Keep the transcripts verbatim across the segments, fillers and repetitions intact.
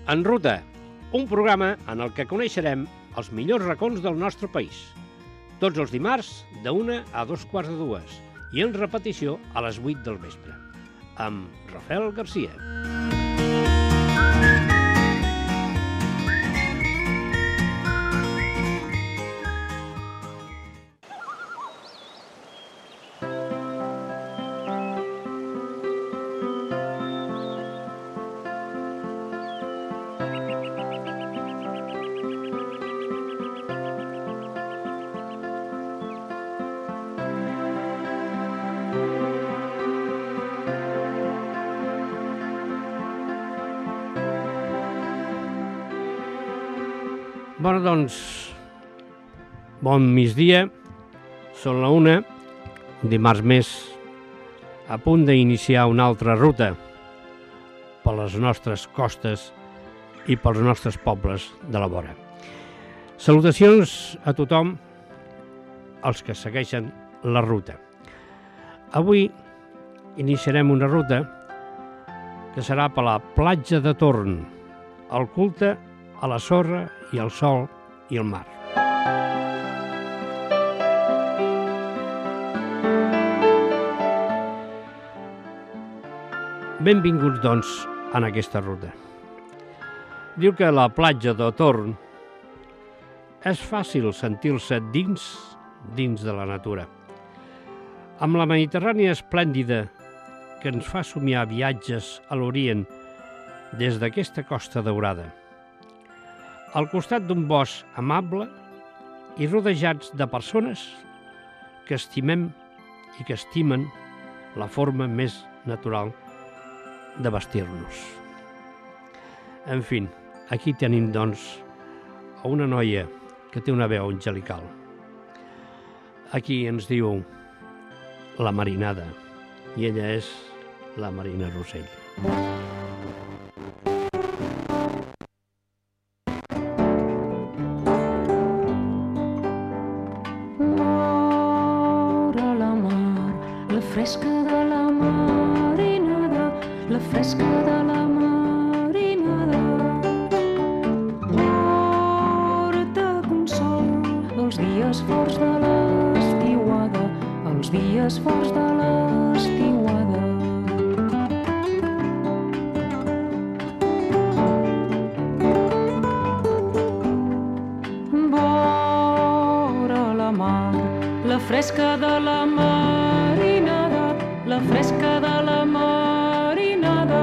En Ruta, un programa en el que coneixerem els millors racons del nostre país. Tots els dimarts, de una a dos quarts de dues, i en repetició a les vuit del vespre, amb Rafael Garcia. Bueno, doncs, bon migdia, són la una, un dimarts més, a punt d'iniciar una altra ruta per les nostres costes i pels nostres pobles de la vora. Salutacions a tothom, els que segueixen la ruta. Avui iniciarem una ruta que serà per la platja de Torn, el culte a la sorra i al sol i al mar. Benvinguts, doncs, en aquesta ruta. Diu que a la platja de Torn és fàcil sentir-se dins, dins de la natura. Amb la Mediterrània esplèndida que ens fa somiar viatges a l'Orient des d'aquesta costa daurada, al costat d'un bosc amable i rodejats de persones que estimem i que estimen la forma més natural de vestir-nos. En fi, aquí tenim, doncs, a una noia que té una veu angelical. Aquí ens diu la Marinada, i ella és la Marina Rossell. Fresca de la marinada, la fresca de la marinada, porta consol els dies forts de l'estiuada, els dies forts de l'estiuada. Vora la mar, la fresca de la marinada, la fresca de la marinada,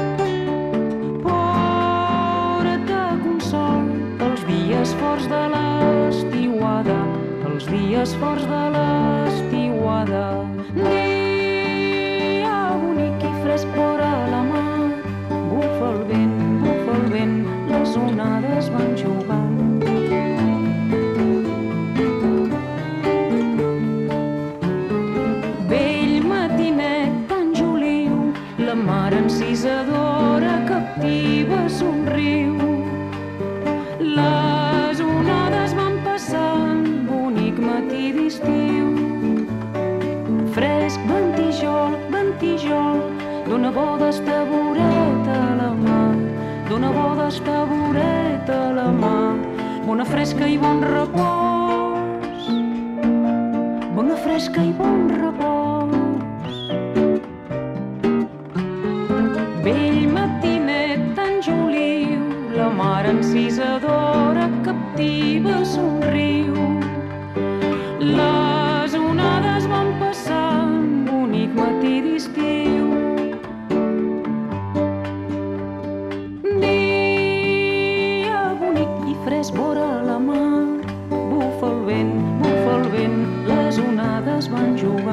porta consol els dies forts de l'estiuada, els dies forts de l'estiuada. Dia bonic i fresc vora la mar, bufa el vent, bufa el vent, les onades van jugant. Encisadora, captiva, somriu. Les onades van passant, bonic matí d'estiu. Fresc, ventijol, ventijol, dona bo d'estaboret a la mà, dona bo d'estaboret a la mà. Bona fresca i bon repòs, bona fresca i bon repòs. Vell matinet tan joliu, la mar encisadora, captiva, somriu. Les onades van passant, bonic matí d'estiu. Dia bonic i fresc vora la mar, bufa el vent, bufa el vent, les onades van jugar.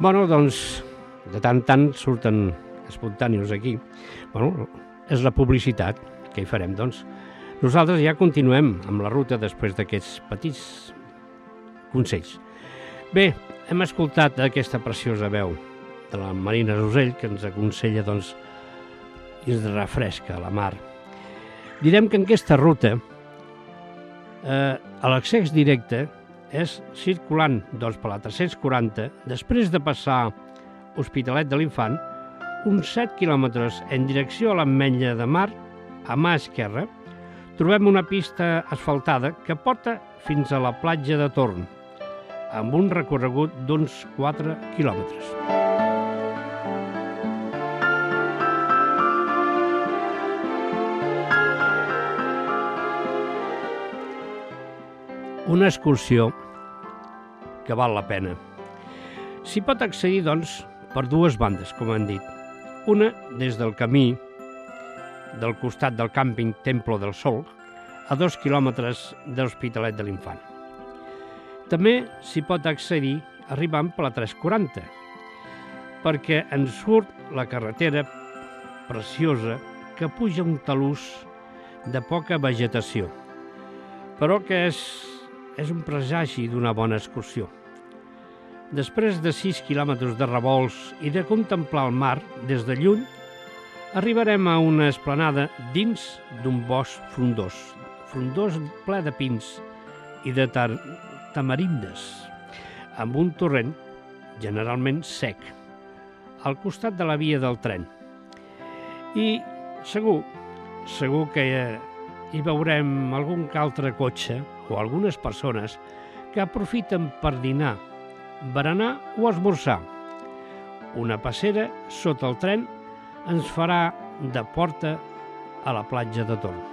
Bueno, doncs, de tant en tant surten espontànios aquí. Bueno, és la publicitat que hi farem, doncs. Nosaltres ja continuem amb la ruta després d'aquests petits consells. Bé, hem escoltat aquesta preciosa veu de la Marina Rosell, que ens aconsella, doncs, i ens refresca la mar. Direm que en aquesta ruta eh, l'accés directe és circulant, doncs, per la tres-cents quaranta, després de passar Hospitalet de l'Infant, uns set quilòmetres en direcció a l'Ametlla de Mar, a mà esquerra, trobem una pista asfaltada que porta fins a la platja de Torn, amb un recorregut d'uns quatre quilòmetres. Una excursió que val la pena. S'hi pot accedir, doncs, per dues bandes, com hem dit. Una des del camí del costat del càmping Templo del Sol, a dos quilòmetres de l'Hospitalet de l'Infant. També s'hi pot accedir arribant per la tres quaranta, perquè ens surt la carretera preciosa que puja un talús de poca vegetació, però que és, és un presagi d'una bona excursió. Després de sis quilòmetres de revolts i de contemplar el mar des de lluny, arribarem a una esplanada dins d'un bosc frondós, frondós ple de pins i de tar tamarindes, amb un torrent generalment sec, al costat de la via del tren. I segur, segur que hi veurem algun altre cotxe o algunes persones que aprofiten per dinar, berenar o esmorzar. Una passera sota el tren ens farà de porta a la platja de Torn.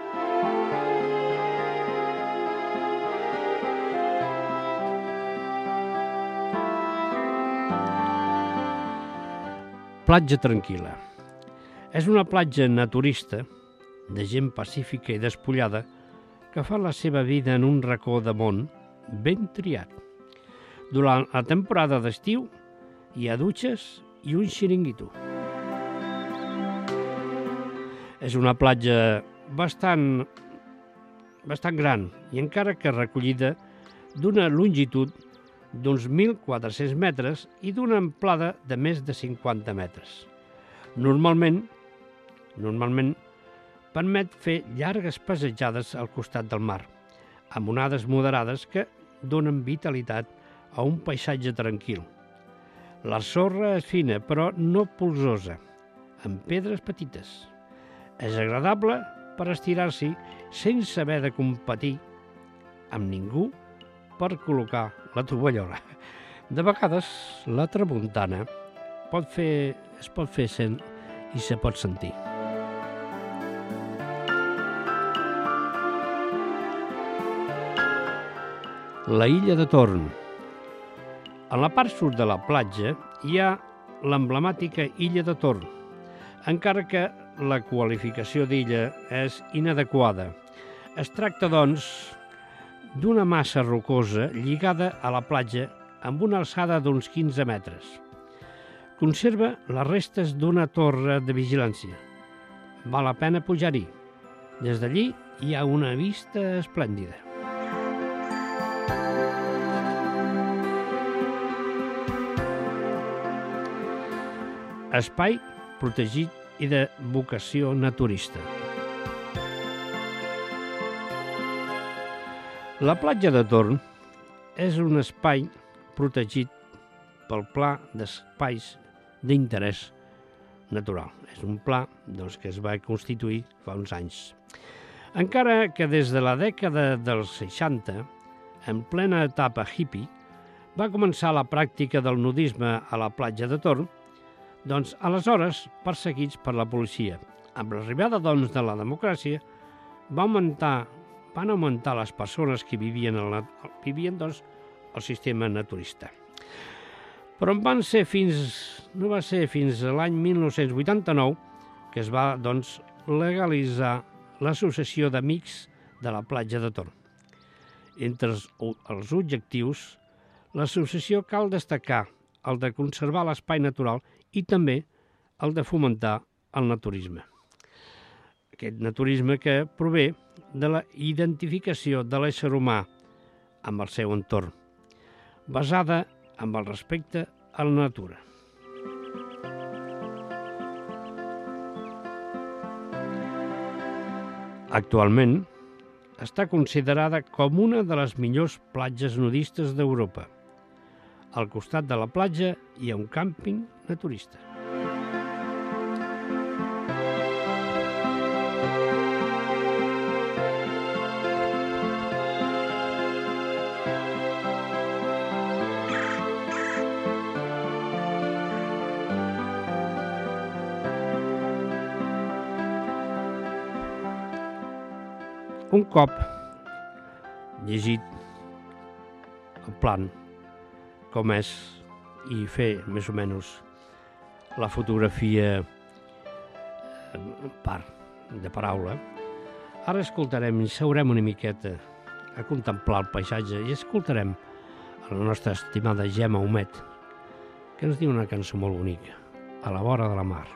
Platja tranquil·la. És una platja naturista, de gent pacífica i despullada, que fa la seva vida en un racó de món ben triat. Durant la temporada d'estiu hi ha dutxes i un xiringuito. És una platja bastant, bastant gran i encara que recollida d'una longitud d'uns mil quatre-cents metres i d'una amplada de més de cinquanta metres. Normalment, normalment permet fer llargues passejades al costat del mar, amb onades moderades que donen vitalitat a un paisatge tranquil. La sorra és fina, però no polsosa, amb pedres petites. És agradable per estirar-s'hi sense haver de competir amb ningú per col·locar la tovallola. De vegades, la tramuntana pot fer, es pot fer sent i se pot sentir. La illa de Torn. A la part sud de la platja hi ha l'emblemàtica illa de Torn, encara que la qualificació d'illa és inadequada. Es tracta, doncs, d'una massa rocosa lligada a la platja amb una alçada d'uns quinze metres. Conserva les restes d'una torre de vigilància. Val la pena pujar-hi. Des d'allí hi ha una vista esplèndida. Espai protegit i de vocació naturista. La platja de Torn és un espai protegit pel Pla d'Espais d'Interès Natural. És un pla, doncs, que es va constituir fa uns anys. Encara que des de la dècada dels seixanta, en plena etapa hippie, va començar la pràctica del nudisme a la platja de Torn, doncs aleshores perseguits per la policia. Amb l'arribada, doncs, de la democràcia, va augmentar, van augmentar les persones que vivien, el, vivien doncs, el sistema naturista. Però van ser fins, no va ser fins a l'any mil nou-cents vuitanta-nou que es va, doncs, legalitzar l'Associació d'Amics de la Platja de Torn. Entre els, els objectius, l'associació cal destacar el de conservar l'espai natural i també el de fomentar el naturisme. Aquest naturisme que prové de la identificació de l'ésser humà amb el seu entorn, basada en el respecte a la natura. Actualment està considerada com una de les millors platges nudistes d'Europa. Al costat de la platja hi ha un càmping naturista. Un cop llegit el plan, com és, i fer més o menys la fotografia en part de paraula, ara escoltarem i seurem una miqueta a contemplar el paisatge i escoltarem a la nostra estimada Gemma Humet, que ens diu una cançó molt bonica, A la vora de la mar.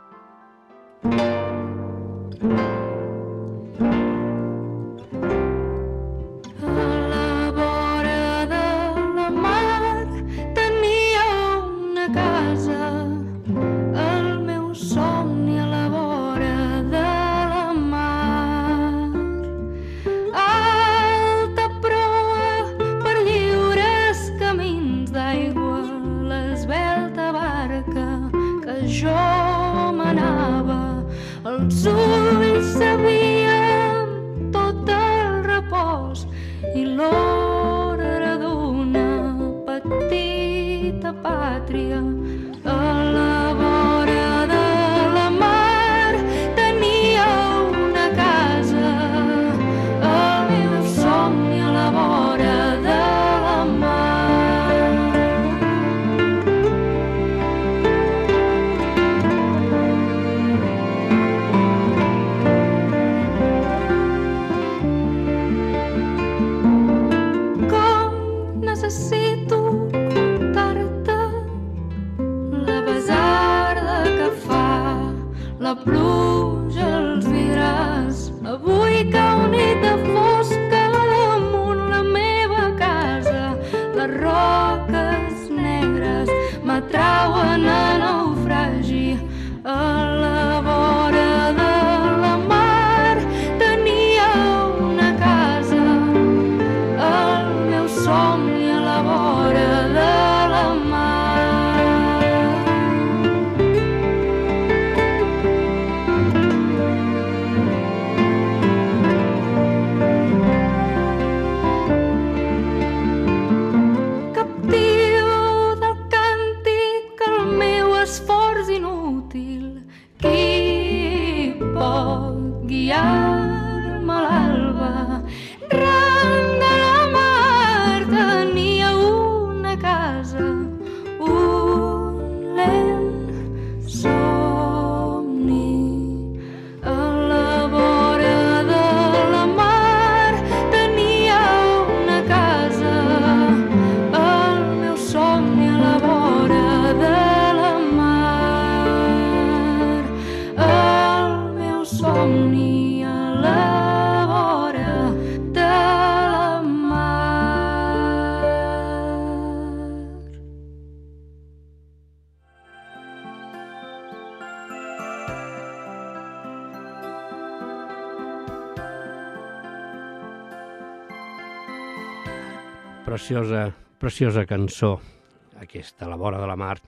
Preciosa, preciosa cançó, aquesta, A la vora de la mar,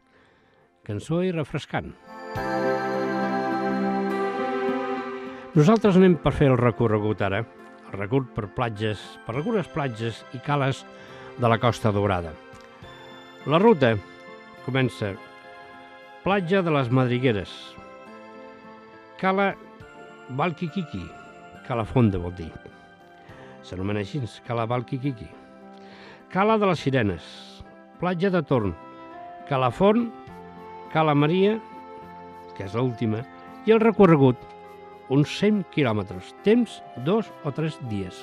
cançó i refrescant. Nosaltres anem per fer el recorregut ara, el recorregut per platges, per algunes platges i cales de la Costa Daurada. La ruta comença platja de les Madrigueres, cala Valquiquiqui, cala fonda vol dir, s'anomena així, cala Valquiquiqui. Cala de les Sirenes, platja de Torn, Cala Font, Cala Maria, que és l'última, i el recorregut, uns cent quilòmetres, temps dos o tres dies.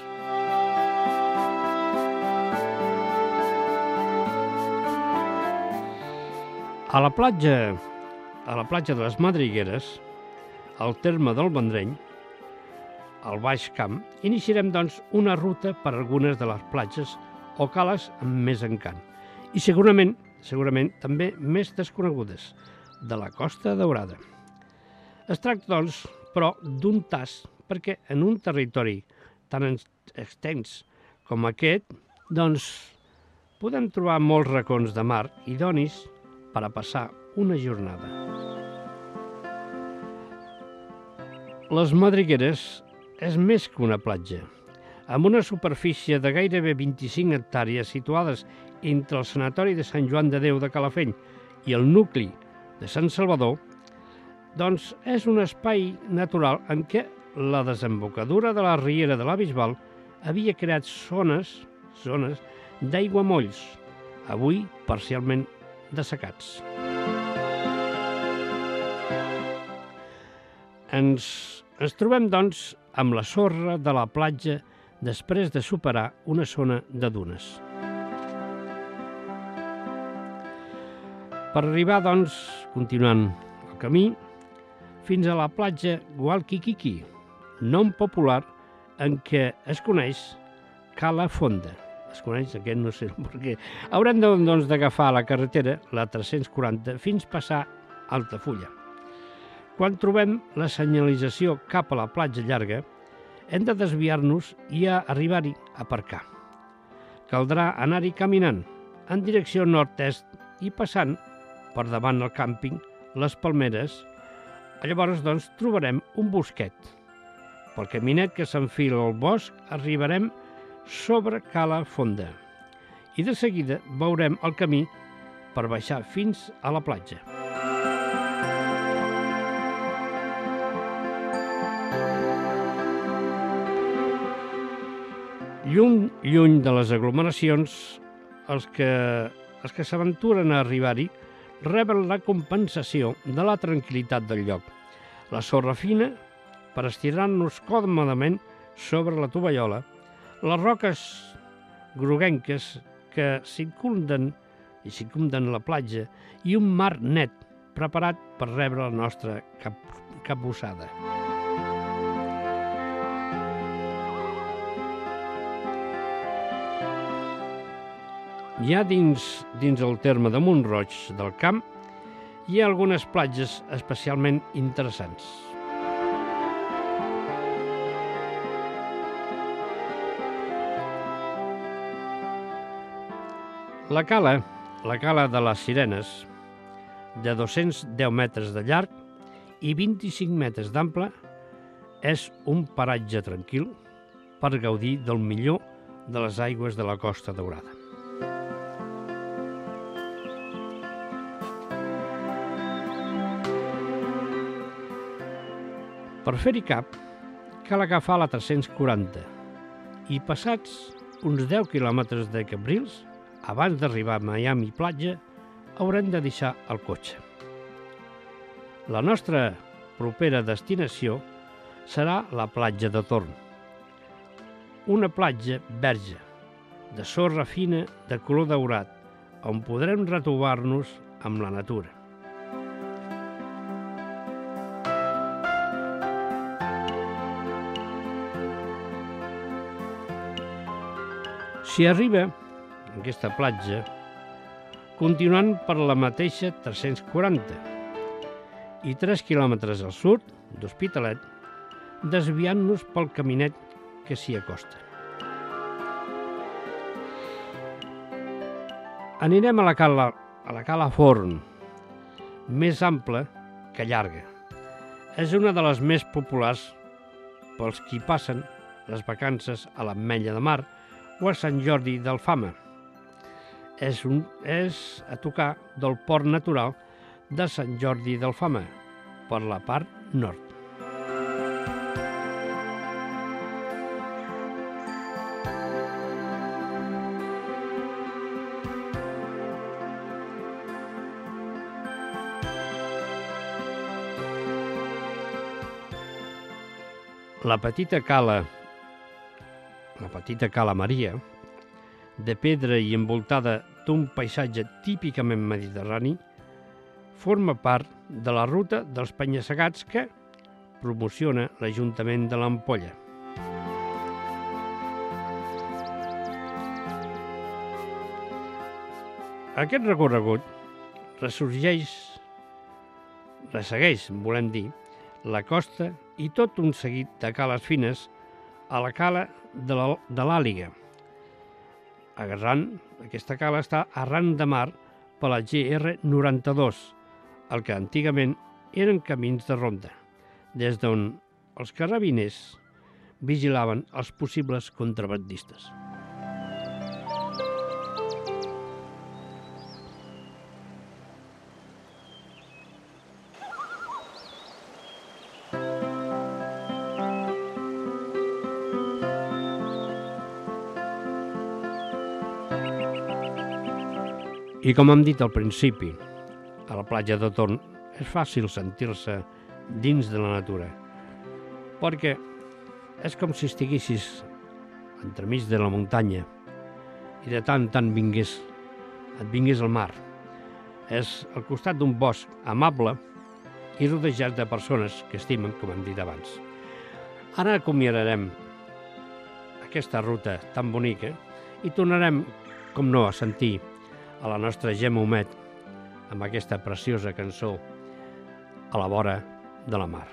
A la platja, a la platja de les Madrigueres, al terme del Vendrell, al Baix Camp, iniciarem, doncs, una ruta per algunes de les platges o cales amb més encant i segurament, segurament també més desconegudes, de la Costa Daurada. Es tracta, doncs, però, d'un tast perquè en un territori tan extens com aquest, doncs, podem trobar molts racons de mar idonis per a passar una jornada. Les Madrigueres és més que una platja. Amb una superfície de gairebé vint-i-cinc hectàrees situades entre el Sanatori de Sant Joan de Déu de Calafell i el nucli de Sant Salvador, doncs és un espai natural en què la desembocadura de la riera de la Bisbal havia creat zones, zones d'aiguamolls, avui parcialment dessecats. Ens, ens trobem, doncs, amb la sorra de la platja després de superar una zona de dunes. Per arribar, doncs, continuant el camí, fins a la platja Gualquiquiqui, nom popular en què es coneix Cala Fonda. Es coneix aquest, no sé, perquè haurem doncs d'agafar la carretera, la tres-cents quaranta, fins passar Altafulla. Quan trobem la senyalització cap a la platja llarga, hem de desviar-nos i a arribar-hi a aparcar. Caldrà anar-hi caminant en direcció nord-est i passant per davant del càmping, les palmeres. Llavors, doncs, trobarem un bosquet. Pel caminet que s'enfila al bosc arribarem sobre Cala Fonda i de seguida veurem el camí per baixar fins a la platja. Lluny, lluny de les aglomeracions, els que, els que s'aventuren a arribar-hi reben la compensació de la tranquil·litat del lloc. La sorra fina per estirar-nos còmodament sobre la tovallola, les roques groguenques que circumden i circumden la platja i un mar net preparat per rebre la nostra cap, capbussada. Ja dins, dins el terme de Mont-roig del Camp hi ha algunes platges especialment interessants. La cala, la cala de les Sirenes, de dos-cents deu metres de llarg i vint-i-cinc metres d'ample, és un paratge tranquil per gaudir del millor de les aigües de la Costa Daurada. Per fer-hi cap, cal agafar la tres-cents quaranta i passats uns deu quilòmetres de Cambrils, abans d'arribar a Miami Platja, haurem de deixar el cotxe. La nostra propera destinació serà la platja de Torn, una platja verge, de sorra fina de color daurat, on podrem retrobar-nos amb la natura. S'hi arriba, en aquesta platja, continuant per la mateixa tres-cents quaranta i tres quilòmetres al sud d'Hospitalet, desviant-nos pel caminet que s'hi acosta. Anirem a la cala, a la cala Forn, més ampla que llarga. És una de les més populars pels qui passen les vacances a l'Ametlla de Mar o a Sant Jordi d'Alfama. És, un, és a tocar del port natural de Sant Jordi d'Alfama, per la part nord. La petita cala La petita cala Maria, de pedra i envoltada d'un paisatge típicament mediterrani, forma part de la ruta dels penya-segats que promociona l'Ajuntament de l'Ampolla. Aquest recorregut ressorgeix, ressegueix, volem dir, la costa i tot un seguit de cales fines a la cala de l'Àliga. Arran, aquesta cala està arran de mar per la G R noranta-dos, el que antigament eren camins de ronda, des d'on els carabiners vigilaven els possibles contrabandistes. I com hem dit al principi, a la platja de Torn és fàcil sentir-se dins de la natura, perquè és com si estiguessis entremig de la muntanya i de tant en tant vingués, et vingués al mar. És al costat d'un bosc amable i rodejat de persones que estimen, com hem dit abans. Ara acomiadarem aquesta ruta tan bonica i tornarem, com no, a sentir a la nostra Gemma Humet amb aquesta preciosa cançó A la vora de la mar.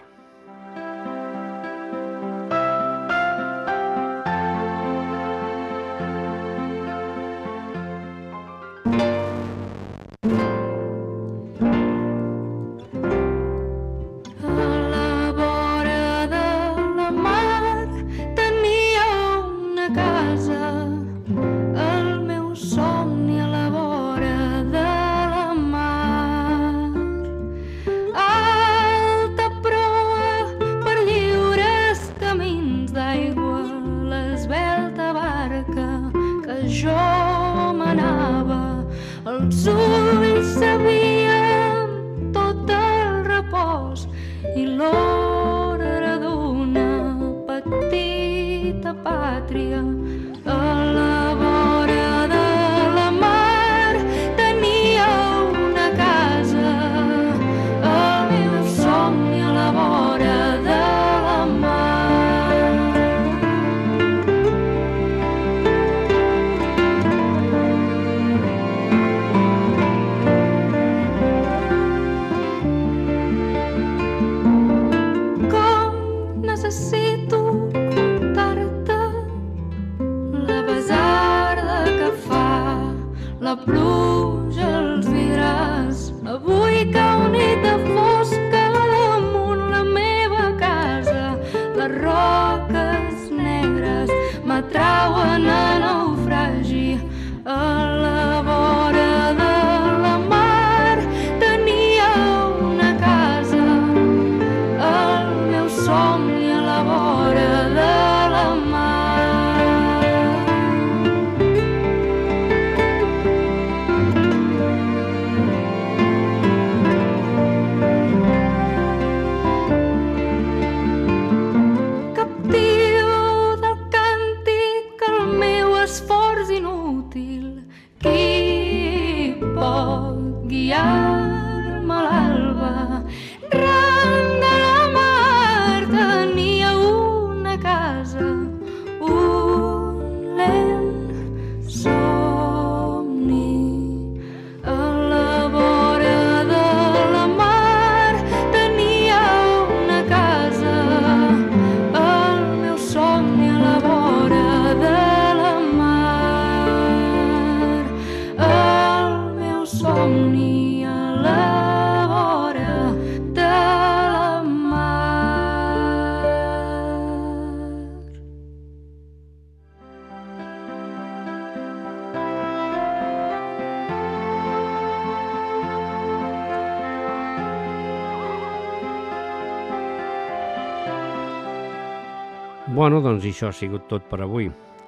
Bueno, doncs això ha sigut tot per avui.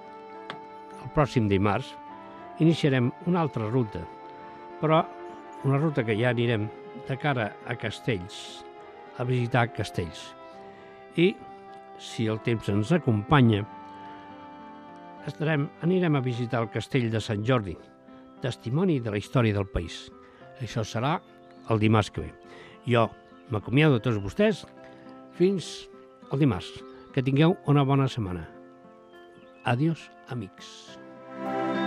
El pròxim dimarts iniciarem una altra ruta, però una ruta que ja anirem de cara a Castells, a visitar Castells. I, si el temps ens acompanya, estarem, anirem a visitar el castell de Sant Jordi, testimoni de la història del país. Això serà el dimarts que ve. Jo m'acomiado de tots vostès fins el dimarts. Que tingueu una bona setmana. Adiós, amics.